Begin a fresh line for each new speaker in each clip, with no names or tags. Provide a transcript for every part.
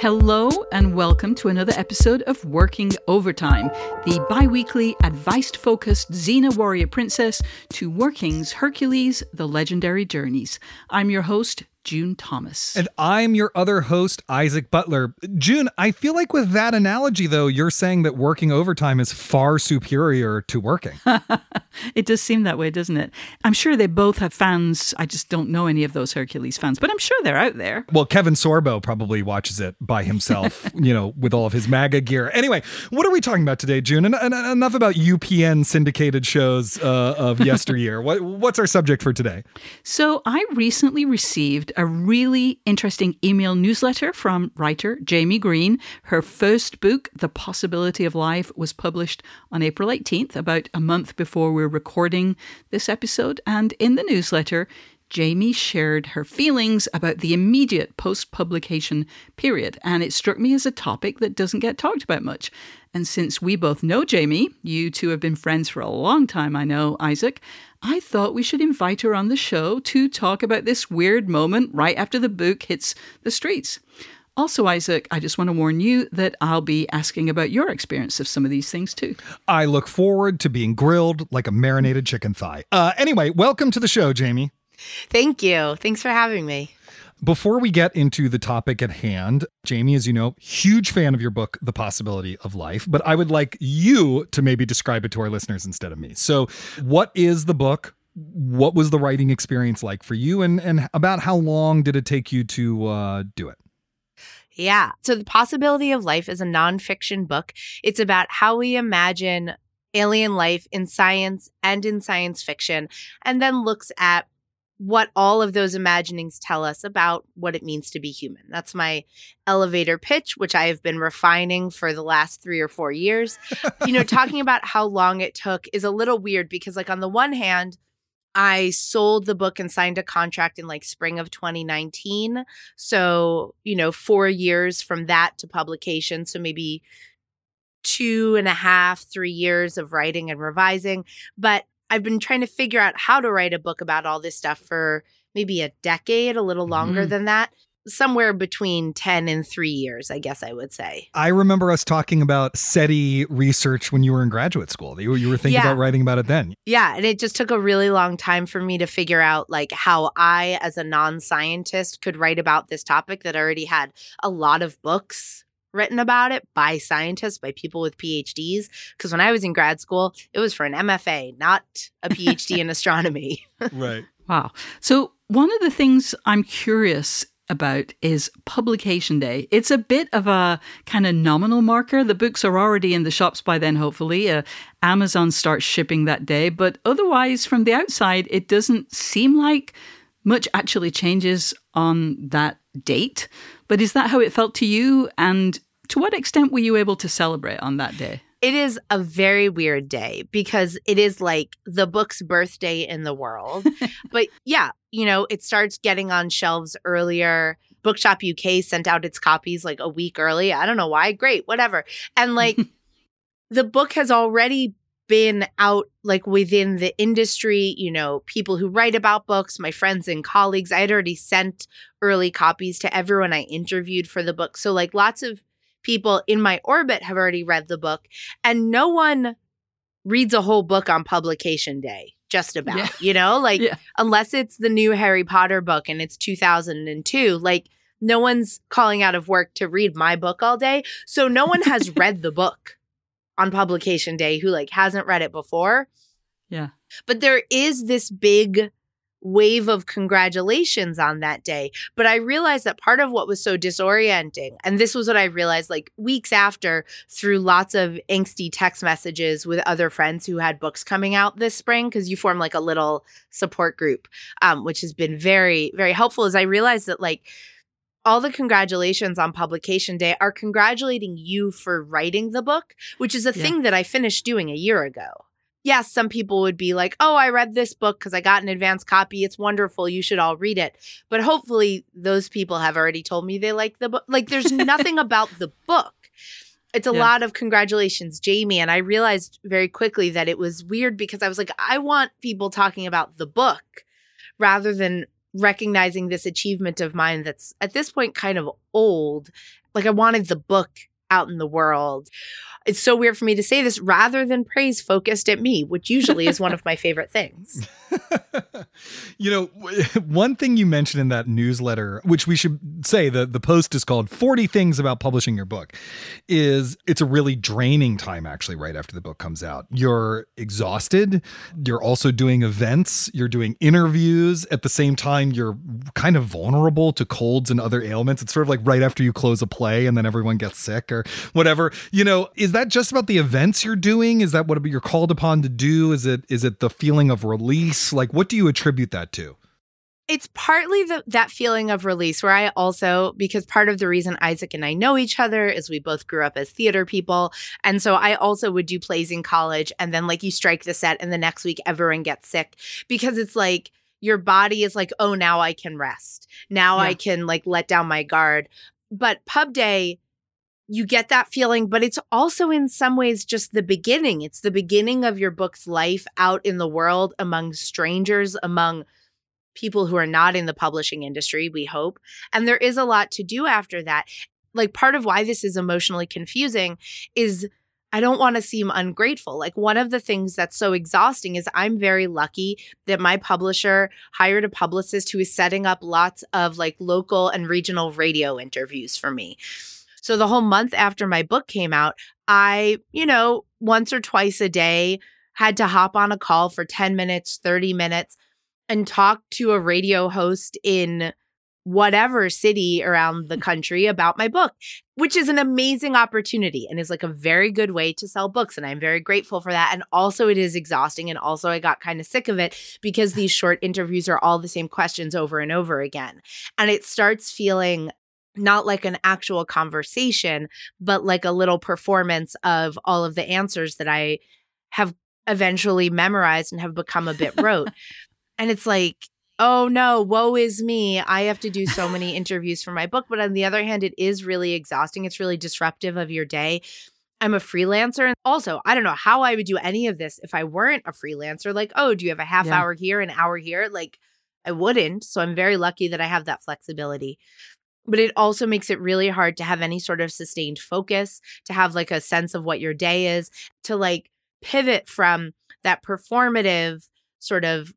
Hello and welcome to another episode of Working Overtime, the bi-weekly advice-focused Xena warrior princess to Working's Hercules, The Legendary Journeys. I'm your host, June Thomas.
And I'm your other host, Isaac Butler. June, I feel like with that analogy, though, you're saying that working overtime is far superior to working.
It does seem that way, doesn't it? I'm sure they both have fans. I just don't know any of those Hercules fans, but I'm sure they're out there.
Well, Kevin Sorbo probably watches it by himself, with all of his MAGA gear. Anyway, what are we talking about today, June? And enough about UPN syndicated shows of yesteryear. What's our subject for today?
So I recently received a really interesting email newsletter from writer Jamie Green. Her first book, The Possibility of Life, was published on April 18th, about a month before we're recording this episode. And in the newsletter, Jamie shared her feelings about the immediate post-publication period, and it struck me as a topic that doesn't get talked about much. And since we both know Jamie, you two have been friends for a long time, I know, Isaac, I thought we should invite her on the show to talk about this weird moment right after the book hits the streets. Also, Isaac, I just want to warn you that I'll be asking about your experience of some of these things too.
I look forward to being grilled like a marinated chicken thigh. Anyway, welcome to the show, Jamie.
Thank you. Thanks for having me.
Before we get into the topic at hand, Jamie, as you know, huge fan of your book, The Possibility of Life, but I would like you to maybe describe it to our listeners instead of me. So what is the book? What was the writing experience like for you? And about how long did it take you to do it?
Yeah. So The Possibility of Life is a nonfiction book. It's about how we imagine alien life in science and in science fiction, and then looks at what all of those imaginings tell us about what it means to be human. That's my elevator pitch, which I have been refining for the last 3 or 4 years. Talking about how long it took is a little weird because, on the one hand, I sold the book and signed a contract in spring of 2019. So, 4 years from that to publication. So maybe 2.5, 3 years of writing and revising. But I've been trying to figure out how to write a book about all this stuff for maybe a decade, a little longer than that. Somewhere between 10 and 3 years, I guess I would say.
I remember us talking about SETI research when you were in graduate school. You were thinking about writing about it then.
Yeah, and it just took a really long time for me to figure out how I, as a non-scientist, could write about this topic that already had a lot of books written about it by scientists, by people with PhDs. Because when I was in grad school, it was for an MFA, not a PhD in astronomy.
Right.
Wow. So one of the things I'm curious about is publication day. It's a bit of a kind of nominal marker. The books are already in the shops by then, hopefully. Amazon starts shipping that day. But otherwise, from the outside, it doesn't seem like much actually changes on that date. But is that how it felt to you? And to what extent were you able to celebrate on that day?
It is a very weird day because it is the book's birthday in the world. But yeah, it starts getting on shelves earlier. Bookshop UK sent out its copies a week early. I don't know why. Great, whatever. And the book has already been out within the industry, people who write about books, my friends and colleagues. I had already sent early copies to everyone I interviewed for the book. So lots of people in my orbit have already read the book, and no one reads a whole book on publication day, just about, unless it's the new Harry Potter book and it's 2002, no one's calling out of work to read my book all day. So no one has read the book on publication day who hasn't read it before.
Yeah.
But there is this big wave of congratulations on that day. But I realized that part of what was so disorienting, and this was what I realized weeks after through lots of angsty text messages with other friends who had books coming out this spring, because you form a little support group, which has been very, very helpful, is I realized that all the congratulations on publication day are congratulating you for writing the book, which is a thing that I finished doing a year ago. Yes, some people would be oh, I read this book because I got an advance copy. It's wonderful. You should all read it. But hopefully those people have already told me they like the book. There's nothing about the book. It's a lot of congratulations, Jamie. And I realized very quickly that it was weird because I was I want people talking about the book rather than recognizing this achievement of mine that's at this point kind of old. Like I wanted the book out in the world. It's so weird for me to say this, rather than praise focused at me, which usually is one of my favorite things.
You know, one thing you mentioned in that newsletter, which we should say the post is called 40 Things About Publishing Your Book, is it's a really draining time actually right after the book comes out. You're exhausted. You're also doing events. You're doing interviews. At the same time, you're kind of vulnerable to colds and other ailments. It's sort of like right after you close a play and then everyone gets sick or whatever. You know, is that just about the events you're doing? Is that what you're called upon to do? Is it the feeling of release? Like, what do you attribute that to?
It's partly that feeling of release where I also, because part of the reason Isaac and I know each other is we both grew up as theater people. And so I also would do plays in college, and then like you strike the set and the next week everyone gets sick, because it's like your body is like, oh, now I can rest. Now I can like let down my guard. But Pub Day, you get that feeling, but it's also in some ways just the beginning. It's the beginning of your book's life out in the world among strangers, among people who are not in the publishing industry, we hope. And there is a lot to do after that. Like part of why this is emotionally confusing is I don't want to seem ungrateful. Like one of the things that's so exhausting is I'm very lucky that my publisher hired a publicist who is setting up lots of like local and regional radio interviews for me. So the whole month after my book came out, I, once or twice a day had to hop on a call for 10 minutes, 30 minutes and talk to a radio host in whatever city around the country about my book, which is an amazing opportunity and is like a very good way to sell books. And I'm very grateful for that. And also it is exhausting. And also I got kind of sick of it because these short interviews are all the same questions over and over again. And it starts feeling not like an actual conversation, but like a little performance of all of the answers that I have eventually memorized and have become a bit rote. And it's like, oh no, woe is me. I have to do so many interviews for my book. But on the other hand, it is really exhausting. It's really disruptive of your day. I'm a freelancer. And also, I don't know how I would do any of this if I weren't a freelancer. Like, oh, do you have a half hour here, an hour here? Like, I wouldn't. So I'm very lucky that I have that flexibility. But it also makes it really hard to have any sort of sustained focus, to have like a sense of what your day is, to like pivot from that performative sort of,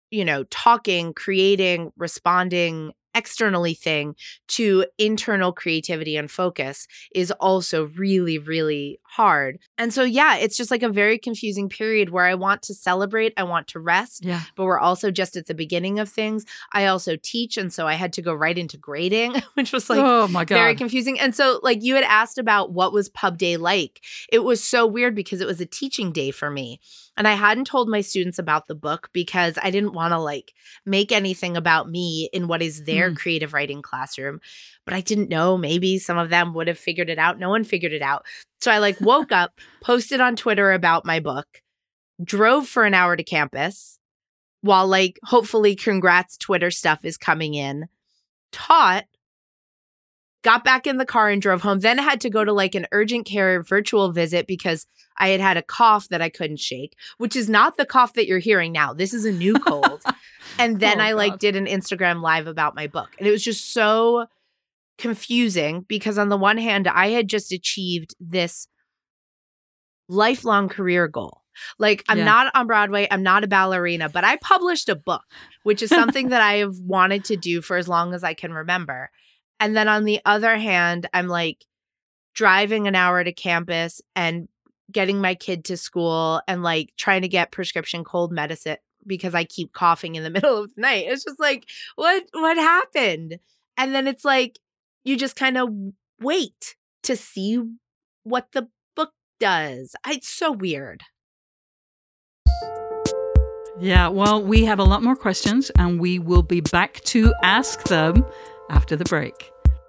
talking, creating, responding externally thing to internal creativity and focus is also really, really hard. And so, it's just like a very confusing period where I want to celebrate, I want to rest, but we're also just at the beginning of things. I also teach. And so I had to go right into grading, which was like, oh my God, very confusing. And so like you had asked about what was Pub Day like. It was so weird because it was a teaching day for me. And I hadn't told my students about the book because I didn't want to like make anything about me in what is their creative writing classroom. But I didn't know, maybe some of them would have figured it out. No one figured it out. So I like woke up, posted on Twitter about my book, drove for an hour to campus while like hopefully congrats Twitter stuff is coming in, taught, got back in the car and drove home, then had to go to like an urgent care virtual visit because I had a cough that I couldn't shake, which is not the cough that you're hearing now. This is a new cold. And then I like did an Instagram live about my book. And it was just so confusing because on the one hand, I had just achieved this lifelong career goal. Like I'm not on Broadway, I'm not a ballerina, but I published a book, which is something that I have wanted to do for as long as I can remember. And then on the other hand, I'm like driving an hour to campus and getting my kid to school and like trying to get prescription cold medicine because I keep coughing in the middle of the night. It's just like, what happened? And then it's like, you just kind of wait to see what the book does. It's so weird.
Yeah, well, we have a lot more questions and we will be back to ask them after the break.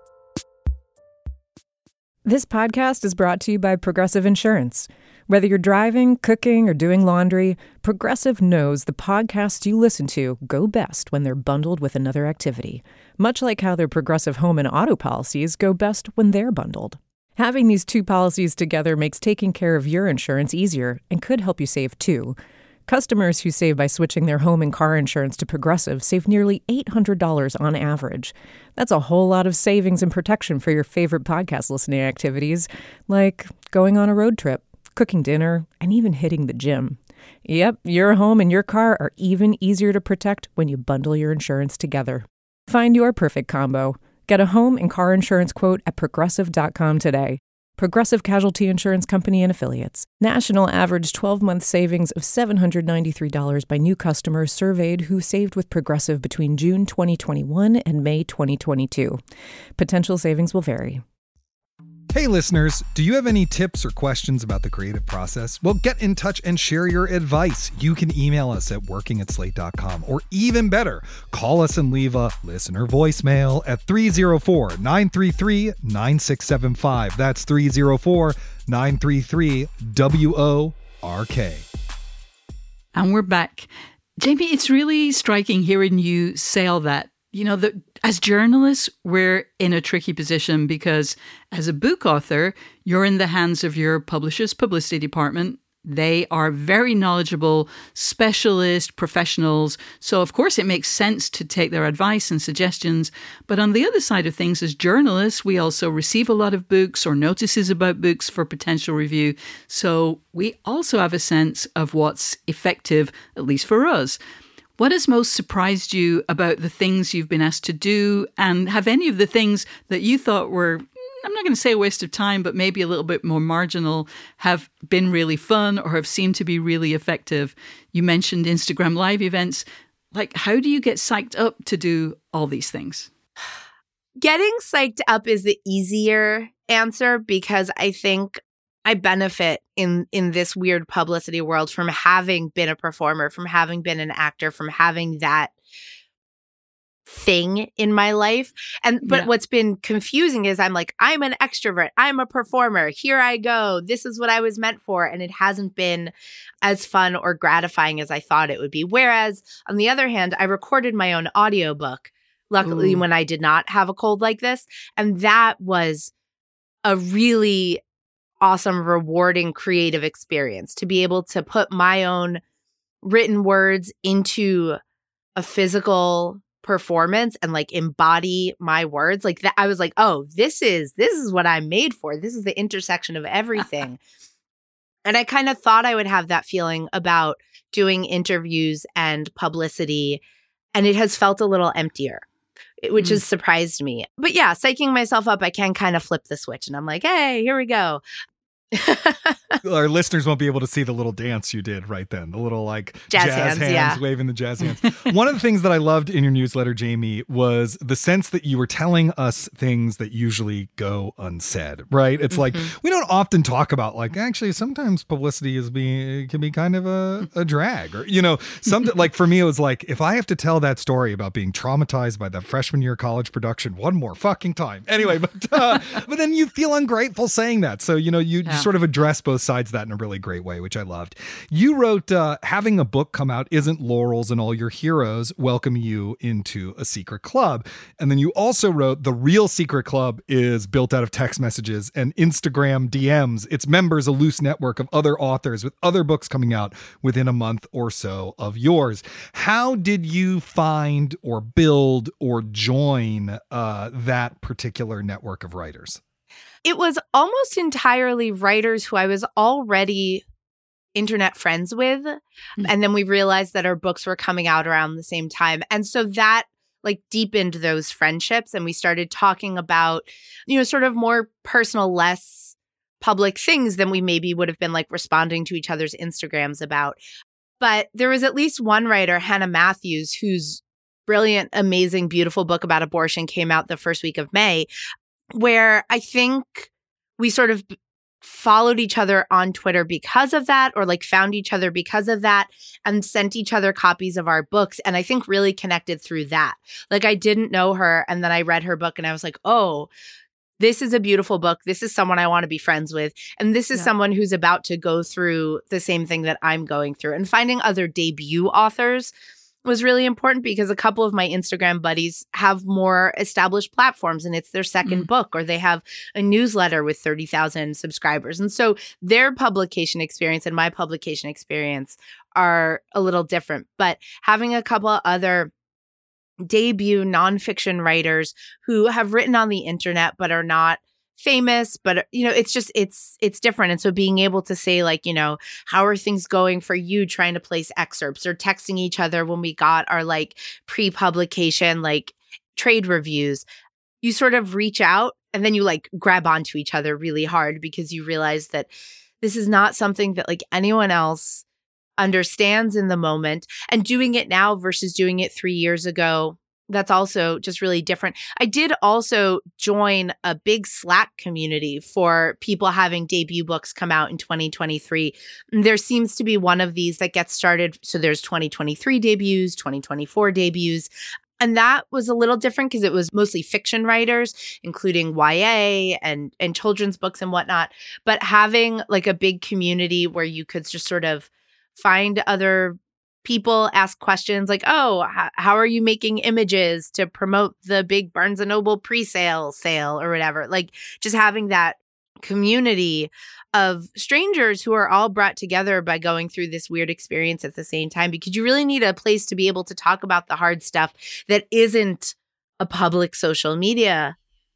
This podcast is brought to you by Progressive Insurance. Whether you're driving, cooking, or doing laundry, Progressive knows the podcasts you listen to go best when they're bundled with another activity, much like how their Progressive home and auto policies go best when they're bundled. Having these two policies together makes taking care of your insurance easier and could help you save too. Customers who save by switching their home and car insurance to Progressive save nearly $800 on average. That's a whole lot of savings and protection for your favorite podcast listening activities, like going on a road trip, cooking dinner, and even hitting the gym. Yep, your home and your car are even easier to protect when you bundle your insurance together. Find your perfect combo. Get a home and car insurance quote at Progressive.com today. Progressive Casualty Insurance Company and Affiliates. National average 12-month savings of $793 by new customers surveyed who saved with Progressive between June 2021 and May 2022. Potential savings will vary.
Hey listeners, do you have any tips or questions about the creative process? Well, get in touch and share your advice. You can email us at working@slate.com, or even better, call us and leave a listener voicemail at 304-933-9675. That's 304-933-WORK.
And we're back. Jamie, it's really striking hearing you say all that. You know, that as journalists, we're in a tricky position because as a book author, you're in the hands of your publisher's publicity department. They are very knowledgeable, specialist professionals. So, of course, it makes sense to take their advice and suggestions. But on the other side of things, as journalists, we also receive a lot of books or notices about books for potential review. So we also have a sense of what's effective, at least for us. What has most surprised you about the things you've been asked to do? And have any of the things that you thought were, I'm not going to say a waste of time, but maybe a little bit more marginal, have been really fun or have seemed to be really effective? You mentioned Instagram Live events. Like, how do you get psyched up to do all these things?
Getting psyched up is the easier answer because I think I benefit in this weird publicity world from having been a performer, from having been an actor, from having that thing in my life. But what's been confusing is I'm like, I'm an extrovert, I'm a performer, here I go, this is what I was meant for. And it hasn't been as fun or gratifying as I thought it would be. Whereas on the other hand, I recorded my own audiobook, luckily, when I did not have a cold like this. And that was a really awesome, rewarding, creative experience to be able to put my own written words into a physical performance and like embody my words like that. I was like, oh, this is what I'm made for. This is the intersection of everything. And I kind of thought I would have that feeling about doing interviews and publicity, and it has felt a little emptier, which has surprised me. But yeah, psyching myself up, I can kind of flip the switch and I'm like, hey, here we go.
Our listeners won't be able to see the little dance you did right then. The little like
jazz hands,
waving the jazz hands. One of the things that I loved in your newsletter, Jamie, was the sense that you were telling us things that usually go unsaid, right? It's like, we don't often talk about like, actually, sometimes publicity can be kind of a drag, or, you know, like for me, it was like, if I have to tell that story about being traumatized by the freshman year college production one more fucking time. Anyway, but then you feel ungrateful saying that. So, you know, you sort of address both sides of that in a really great way, which I loved. You wrote, having a book come out isn't laurels and all your heroes welcome you into a secret club. And then you also wrote, the real secret club is built out of text messages and Instagram DMs. Its members a loose network of other authors with other books coming out within a month or so of yours. How did you find or build or join that particular network of writers?
It was almost entirely writers who I was already internet friends with. And then we realized that our books were coming out around the same time. And so that like deepened those friendships. And we started talking about, you know, sort of more personal, less public things than we maybe would have been like responding to each other's Instagrams about. But there was at least one writer, Hannah Matthews, whose brilliant, amazing, beautiful book about abortion came out the first week of May, where I think we sort of followed each other on Twitter because of that, or like found each other because of that, and sent each other copies of our books. And I think really connected through that. Like I didn't know her, and then I read her book and I was like, oh, this is a beautiful book. This is someone I want to be friends with. And this is someone who's about to go through the same thing that I'm going through. And finding other debut authors was really important because a couple of my Instagram buddies have more established platforms and it's their second book, or they have a newsletter with 30,000 subscribers. And so their publication experience and my publication experience are a little different. But having a couple other debut nonfiction writers who have written on the internet but are not famous, but it's different. And so being able to say, like, how are things going for you trying to place excerpts, or texting each other when we got our like pre-publication like trade reviews, you sort of reach out and then you like grab onto each other really hard because you realize that this is not something that like anyone else understands in the moment. And doing it now versus doing it 3 years ago, that's also just really different. I did also join a big Slack community for people having debut books come out in 2023. There seems to be one of these that gets started. So there's 2023 debuts, 2024 debuts. And that was a little different because it was mostly fiction writers, including YA and children's books and whatnot. But having like a big community where you could just sort of find other people, ask questions like, oh, how are you making images to promote the big Barnes & Noble pre-sale sale or whatever? Like just having that community of strangers who are all brought together by going through this weird experience at the same time, because you really need a place to be able to talk about the hard stuff that isn't a public social media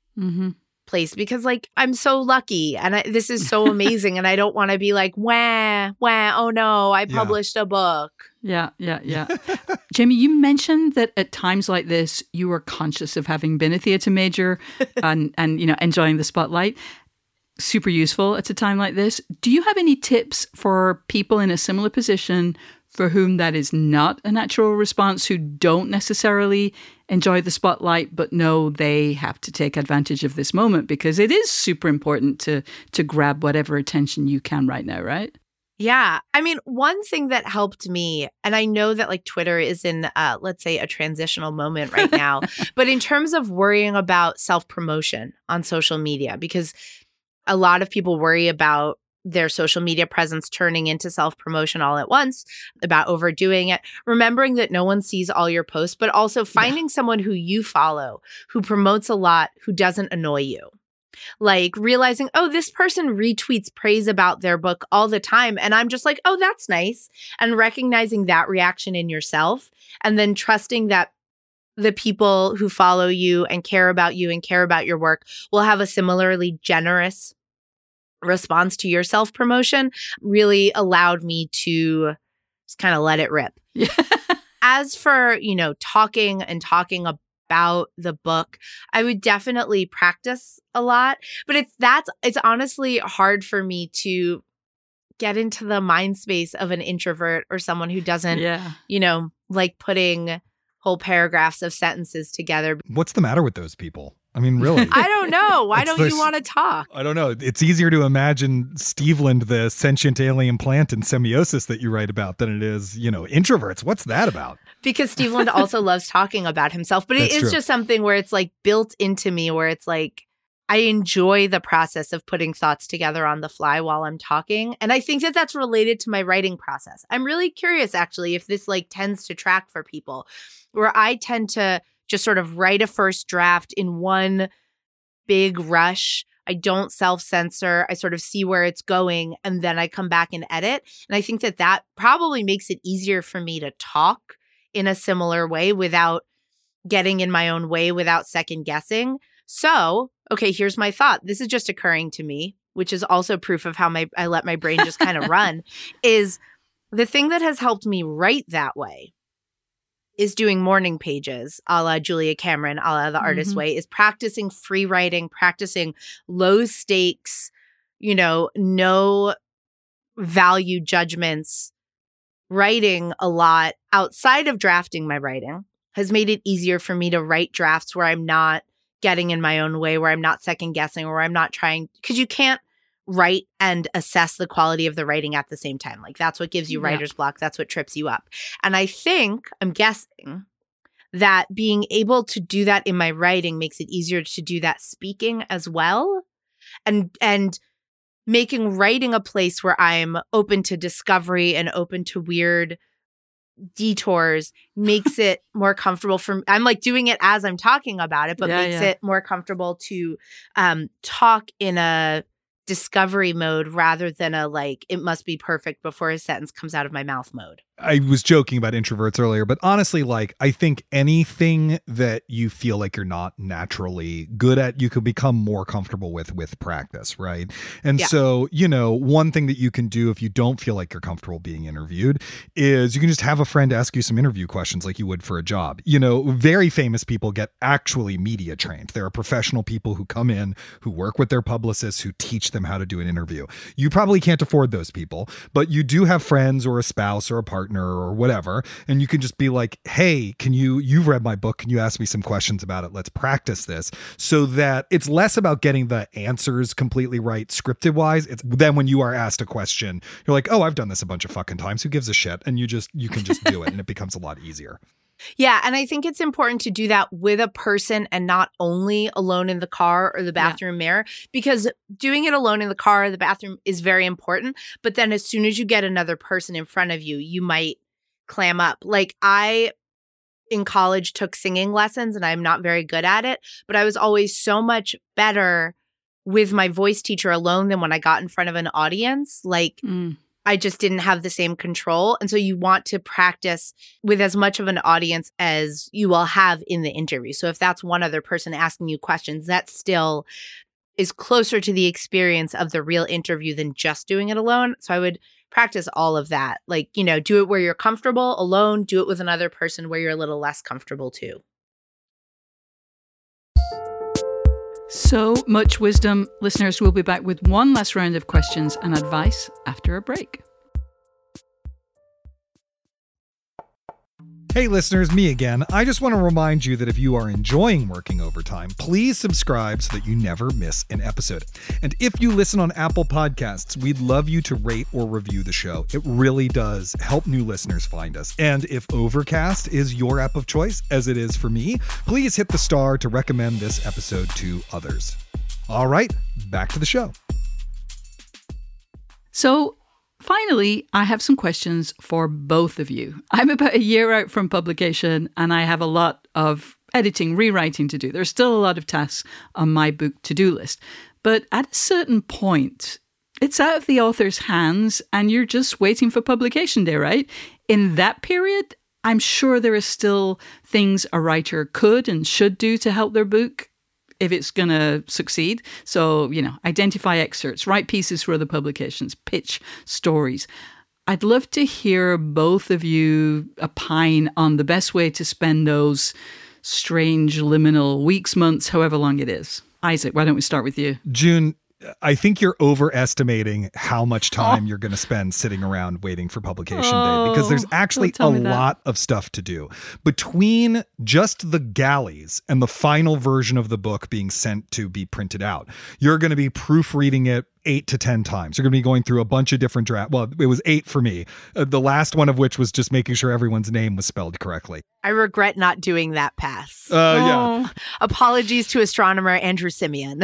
place, because like I'm so lucky and this is so amazing and I don't want to be like, wah, oh no, I published a book.
Yeah. Jamie, you mentioned that at times like this, you were conscious of having been a theatre major and enjoying the spotlight. Super useful at a time like this. Do you have any tips for people in a similar position for whom that is not a natural response, who don't necessarily enjoy the spotlight, but know they have to take advantage of this moment because it is super important to grab whatever attention you can right now, right?
Yeah. I mean, one thing that helped me, and I know that like Twitter is in, let's say, a transitional moment right now, but in terms of worrying about self-promotion on social media, because a lot of people worry about their social media presence turning into self-promotion all at once, about overdoing it, remembering that no one sees all your posts, but also finding someone who you follow, who promotes a lot, who doesn't annoy you. Like realizing, oh, this person retweets praise about their book all the time. And I'm just like, oh, that's nice. And recognizing that reaction in yourself, and then trusting that the people who follow you and care about your work will have a similarly generous response to your self-promotion, really allowed me to just kind of let it rip.
Yeah.
As for, talking about the book, I would definitely practice a lot, but it's honestly hard for me to get into the mind space of an introvert or someone who doesn't, like putting whole paragraphs of sentences together.
What's the matter with those people? I mean, really?
I don't know. Why don't you want to talk?
I don't know. It's easier to imagine Steveland, the sentient alien plant in Semiosis that you write about, than it is, introverts. What's that about?
Because Steveland also loves talking about himself. But it is just something where it's like built into me, where it's like I enjoy the process of putting thoughts together on the fly while I'm talking. And I think that that's related to my writing process. I'm really curious, actually, if this like tends to track for people, where I tend to just sort of write a first draft in one big rush. I don't self-censor. I sort of see where it's going, and then I come back and edit. And I think that probably makes it easier for me to talk in a similar way without getting in my own way, without second guessing. So, okay, here's my thought. This is just occurring to me, which is also proof of how I let my brain just kind of run, is the thing that has helped me write that way is doing morning pages, a la Julia Cameron, a la The Artist's Way, is practicing free writing, practicing low stakes, no value judgments, writing a lot outside of drafting my writing has made it easier for me to write drafts where I'm not getting in my own way, where I'm not second guessing, where I'm not trying, because you can't write and assess the quality of the writing at the same time. Like that's what gives you writer's block. That's what trips you up. And I'm guessing that being able to do that in my writing makes it easier to do that speaking as well. And making writing a place where I'm open to discovery and open to weird detours makes it more comfortable for me. I'm like doing it as I'm talking about it, but makes it more comfortable to talk in a discovery mode rather than a like, it must be perfect before a sentence comes out of my mouth mode.
I was joking about introverts earlier, but honestly, like, I think anything that you feel like you're not naturally good at, you can become more comfortable with practice, right? And so, you know, one thing that you can do if you don't feel like you're comfortable being interviewed is you can just have a friend ask you some interview questions like you would for a job. You know, very famous people get actually media trained. There are professional people who come in, who work with their publicists, who teach them how to do an interview. You probably can't afford those people, but you do have friends or a spouse or a partner or whatever, and you can just be like, hey, you've read my book, can you ask me some questions about it? Let's practice this, so that it's less about getting the answers completely right scripted wise. It's then when you are asked a question, you're like, oh, I've done this a bunch of fucking times, who gives a shit? And you can just do it, and it becomes a lot easier.
Yeah, and I think it's important to do that with a person and not only alone in the car or the bathroom mirror, because doing it alone in the car or the bathroom is very important. But then as soon as you get another person in front of you, you might clam up. Like I, in college, took singing lessons and I'm not very good at it, but I was always so much better with my voice teacher alone than when I got in front of an audience. Like I just didn't have the same control. And so you want to practice with as much of an audience as you will have in the interview. So if that's one other person asking you questions, that still is closer to the experience of the real interview than just doing it alone. So I would practice all of that. Like, you know, do it where you're comfortable alone, do it with another person where you're a little less comfortable too.
So much wisdom. Listeners, we'll be back with one last round of questions and advice after a break.
Hey listeners, me again. I just want to remind you that if you are enjoying working overtime, please subscribe so that you never miss an episode. And if you listen on Apple Podcasts, we'd love you to rate or review the show. It really does help new listeners find us. And if Overcast is your app of choice, as it is for me, please hit the star to recommend this episode to others. All right, back to the show.
So, finally, I have some questions for both of you. I'm about a year out from publication and I have a lot of editing, rewriting to do. There's still a lot of tasks on my book to-do list. But at a certain point, it's out of the author's hands and you're just waiting for publication day, right? In that period, I'm sure there are still things a writer could and should do to help their book if it's going to succeed. So, you know, identify excerpts, write pieces for other publications, pitch stories. I'd love to hear both of you opine on the best way to spend those strange liminal weeks, months, however long it is. Isaac, why don't we start with you?
June, I think you're overestimating how much time you're going to spend sitting around waiting for publication day, because there's actually a lot of stuff to do. Between just the galleys and the final version of the book being sent to be printed out, you're going to be proofreading it 8 to 10 times. You're going to be going through a bunch of different drafts. Well, it was 8 for me. The last one of which was just making sure everyone's name was spelled correctly.
I regret not doing that pass.
Yeah.
Apologies to astronomer Andrew Simeon.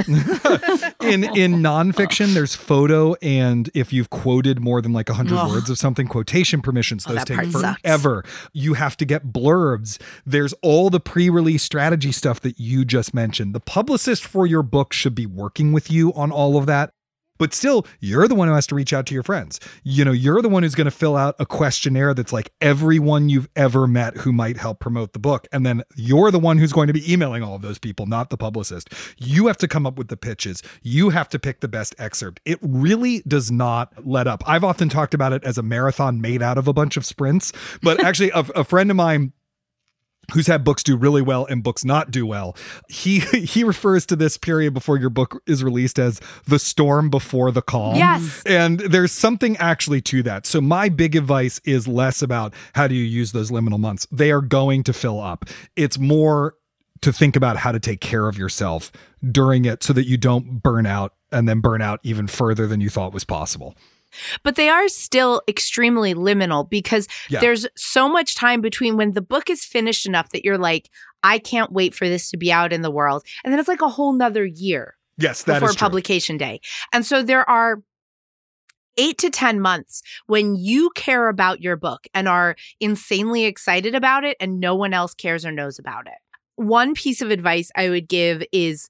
In nonfiction, there's photo, and if you've quoted more than like 100 words of something, quotation permissions, those take forever. You have to get blurbs. There's all the pre-release strategy stuff that you just mentioned. The publicist for your book should be working with you on all of that. But still, you're the one who has to reach out to your friends. You know, you're the one who's going to fill out a questionnaire that's like everyone you've ever met who might help promote the book. And then you're the one who's going to be emailing all of those people, not the publicist. You have to come up with the pitches. You have to pick the best excerpt. It really does not let up. I've often talked about it as a marathon made out of a bunch of sprints. But actually, a friend of mine who's had books do really well and books not do well, he refers to this period before your book is released as the storm before the calm.
Yes.
And there's something actually to that. So my big advice is less about how do you use those liminal months. They are going to fill up. It's more to think about how to take care of yourself during it so that you don't burn out and then burn out even further than you thought was possible.
But they are still extremely liminal because there's so much time between when the book is finished enough that you're like, I can't wait for this to be out in the world. And then it's like a whole nother year.
Yes, that is true.
Before publication day. And so there are 8 to 10 months when you care about your book and are insanely excited about it and no one else cares or knows about it. One piece of advice I would give is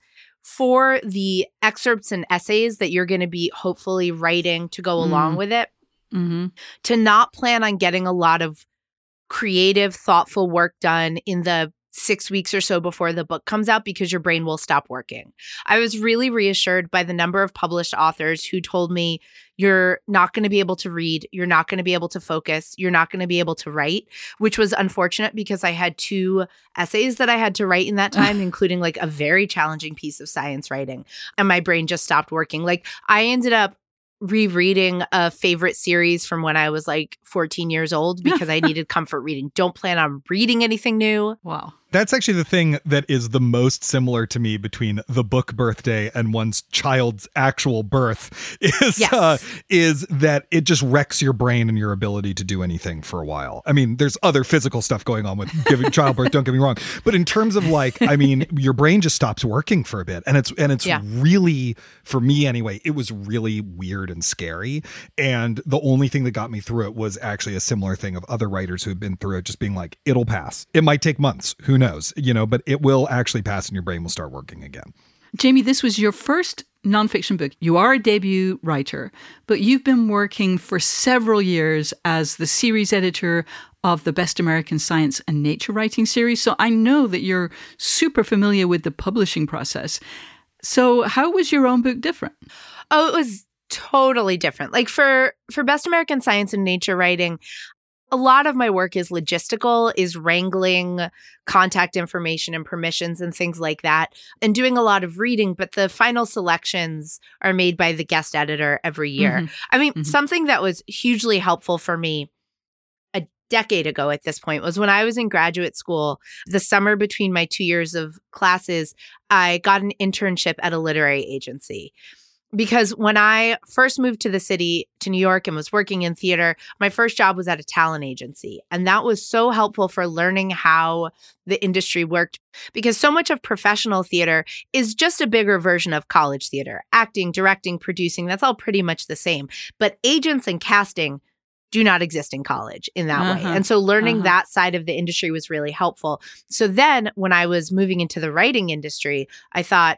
for the excerpts and essays that you're going to be hopefully writing to go along with it, to not plan on getting a lot of creative, thoughtful work done in the 6 weeks or so before the book comes out, because your brain will stop working. I was really reassured by the number of published authors who told me, you're not going to be able to read, you're not going to be able to focus, you're not going to be able to write, which was unfortunate because I had 2 essays that I had to write in that time, including like a very challenging piece of science writing. And my brain just stopped working. Like I ended up rereading a favorite series from when I was like 14 years old because I needed comfort reading. Don't plan on reading anything new.
Wow.
That's actually the thing that is the most similar to me between the book birthday and one's child's actual birth is that it just wrecks your brain and your ability to do anything for a while. I mean, there's other physical stuff going on with giving childbirth, don't get me wrong. But in terms of like, I mean, your brain just stops working for a bit. And it's really, for me anyway, it was really weird and scary. And the only thing that got me through it was actually a similar thing of other writers who have been through it just being like, it'll pass. It might take months. Who knows, but it will actually pass and your brain will start working again.
Jamie, this was your first nonfiction book. You are a debut writer, but you've been working for several years as the series editor of the Best American Science and Nature Writing series. So I know that you're super familiar with the publishing process. So how was your own book different?
Oh, it was totally different. Like for Best American Science and Nature Writing, a lot of my work is logistical, is wrangling contact information and permissions and things like that, and doing a lot of reading, but the final selections are made by the guest editor every year. I mean, something that was hugely helpful for me a decade ago at this point was when I was in graduate school, the summer between my 2 years of classes, I got an internship at a literary agency. Because when I first moved to the city, to New York, and was working in theater, my first job was at a talent agency. And that was so helpful for learning how the industry worked, because so much of professional theater is just a bigger version of college theater. Acting, directing, producing, that's all pretty much the same. But agents and casting do not exist in college in that way. And so learning that side of the industry was really helpful. So then when I was moving into the writing industry, I thought,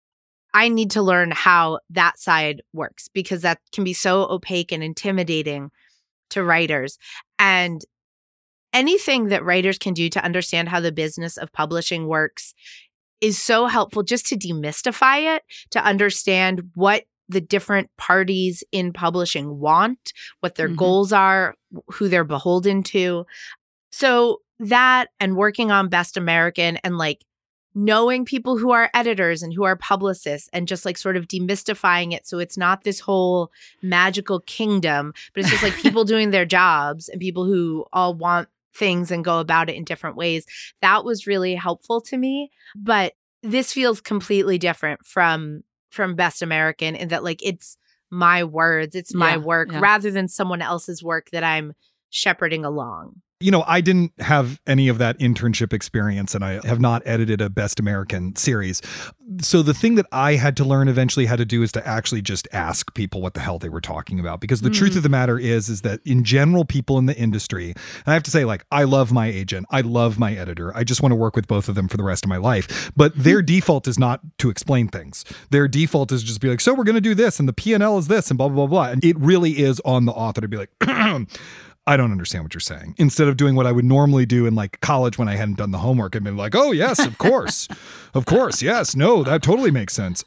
I need to learn how that side works, because that can be so opaque and intimidating to writers. And anything that writers can do to understand how the business of publishing works is so helpful, just to demystify it, to understand what the different parties in publishing want, what their goals are, who they're beholden to. So that, and working on Best American, and like knowing people who are editors and who are publicists, and just like sort of demystifying it so it's not this whole magical kingdom, but it's just like people doing their jobs and people who all want things and go about it in different ways. That was really helpful to me. But this feels completely different from Best American, in that like it's my words, it's my work, rather than someone else's work that I'm shepherding along.
I didn't have any of that internship experience, and I have not edited a Best American series. So the thing that I had to learn eventually how to do is to actually just ask people what the hell they were talking about. Because the truth of the matter is that in general, people in the industry, and I have to say, like, I love my agent, I love my editor, I just want to work with both of them for the rest of my life. But their default is not to explain things. Their default is just be like, so we're going to do this, and the P&L is this, and blah, blah, blah, blah. And it really is on the author to be like, I don't understand what you're saying. Instead of doing what I would normally do in like college when I hadn't done the homework and been like, oh yes, of course. Of course. Yes. No, that totally makes sense.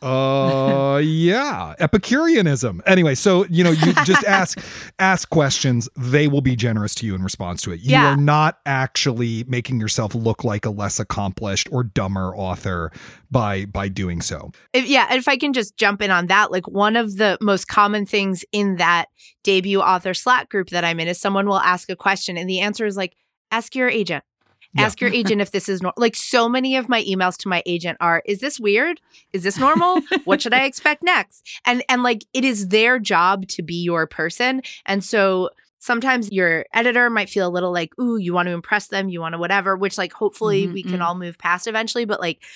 Yeah. Epicureanism. Anyway, so, you just ask questions. They will be generous to you in response to it. You are not actually making yourself look like a less accomplished or dumber author by doing so.
If I can just jump in on that, like one of the most common things in that debut author Slack group that I'm in is someone will ask a question and the answer is like, ask your agent. Ask your agent if this is normal. Like so many of my emails to my agent are, is this weird? Is this normal? What should I expect next? And like it is their job to be your person. And so sometimes your editor might feel a little like, ooh, you want to impress them, you want to whatever, which like hopefully we can all move past eventually. But like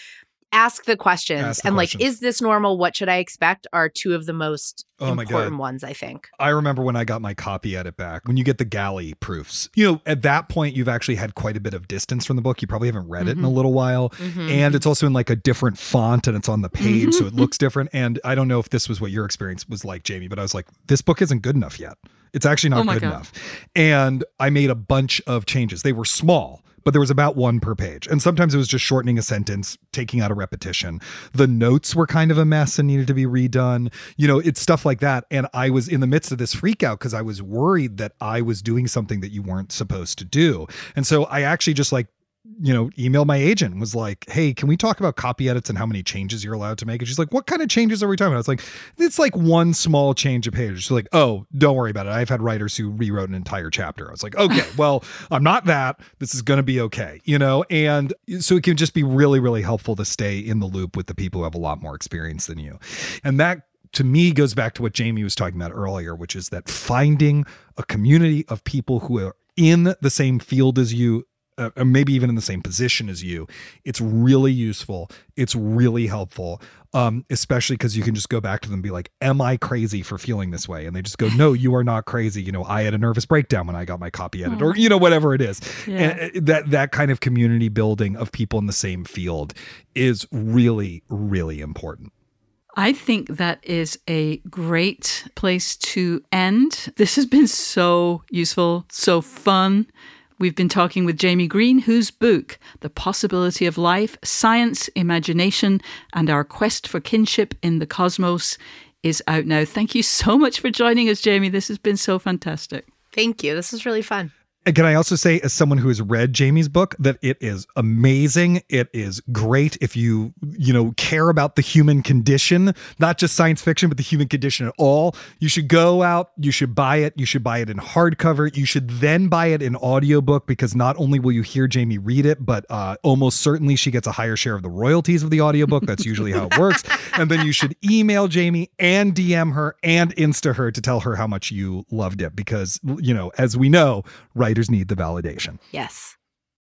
ask the questions.
Ask the
and
questions.
like, is this normal? What should I expect? Are two of the most
Oh my
important
God.
ones, I think.
I remember when I got my copy edit back, when you get the galley proofs, you know, at that point, you've actually had quite a bit of distance from the book. You probably haven't read it in a little while. And it's also in like a different font and it's on the page. So it looks different. And I don't know if this was what your experience was like, Jamie, but I was like, this book isn't good enough yet. It's actually not good enough. And I made a bunch of changes. They were small, but there was about one per page. And sometimes it was just shortening a sentence, taking out a repetition. The notes were kind of a mess and needed to be redone. You know, it's stuff like that. And I was in the midst of this freak out because I was worried that I was doing something that you weren't supposed to do. And so I actually just like, you know, emailed my agent and was like, hey, can we talk about copy edits and how many changes you're allowed to make? And she's like, what kind of changes are we talking about? I was like, it's like one small change a page. She's like, oh, don't worry about it. I've had writers who rewrote an entire chapter. I was like, okay, well, I'm not that. This is going to be okay, you know? And so it can just be really, really helpful to stay in the loop with the people who have a lot more experience than you. And that, to me, goes back to what Jamie was talking about earlier, which is that finding a community of people who are in the same field as you, or maybe even in the same position as you, it's really useful. It's really helpful, especially because you can just go back to them and be like, am I crazy for feeling this way? And they just go, no, you are not crazy. You know, I had a nervous breakdown when I got my copy edited, or, you know, whatever it is.
Yeah.
And that kind of community building of people in the same field is really, really important.
I think that is a great place to end. This has been so useful, so fun. We've been talking with Jamie Green, whose book, The Possibility of Life, Science, Imagination, and Our Quest for Kinship in the Cosmos is out now. Thank you so much for joining us, Jamie. This has been so fantastic.
Thank you. This was really fun.
And can I also say, as someone who has read Jamie's book, that it is amazing. It is great if you care about the human condition, not just science fiction, but the human condition at all. You should go out, you should buy it. You should buy it in hardcover. You should then buy it in audiobook, because not only will you hear Jamie read it, but almost certainly she gets a higher share of the royalties of the audiobook. That's usually how it works. And then you should email Jamie and DM her and Insta her to tell her how much you loved it, because, you know, as we know, writers need the validation.
Yes.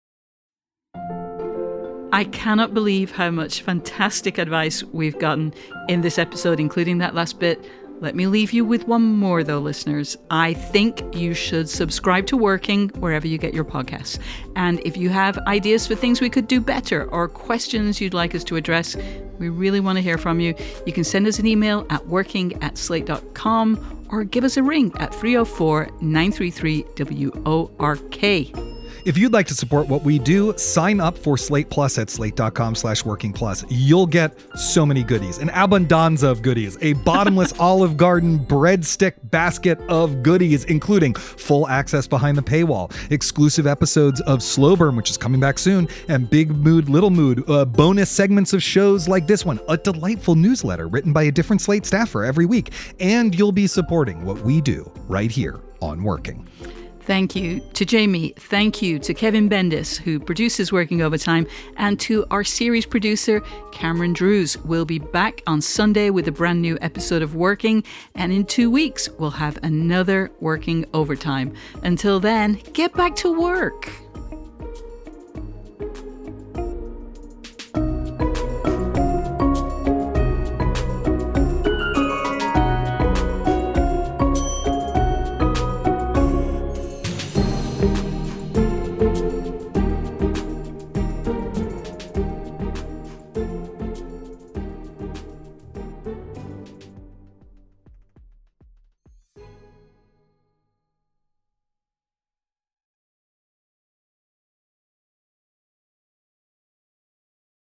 I cannot believe how much fantastic advice we've gotten in this episode, including that last bit. Let me leave you with one more, though, listeners. I think you should subscribe to Working wherever you get your podcasts. And if you have ideas for things we could do better or questions you'd like us to address, we really want to hear from you. You can send us an email at working@slate.com or give us a ring at 304-933-WORK.
If you'd like to support what we do, sign up for Slate Plus at slate.com/working plus. You'll get so many goodies, an abundanza of goodies, a bottomless Olive Garden breadstick basket of goodies, including full access behind the paywall, exclusive episodes of Slow Burn, which is coming back soon, and Big Mood, Little Mood, bonus segments of shows like this one, a delightful newsletter written by a different Slate staffer every week, and you'll be supporting what we do right here on Working.
Thank you to Jamie. Thank you to Kevin Bendis, who produces Working Overtime, and to our series producer, Cameron Drews. We'll be back on Sunday with a brand new episode of Working, and in 2 weeks, we'll have another Working Overtime. Until then, get back to work.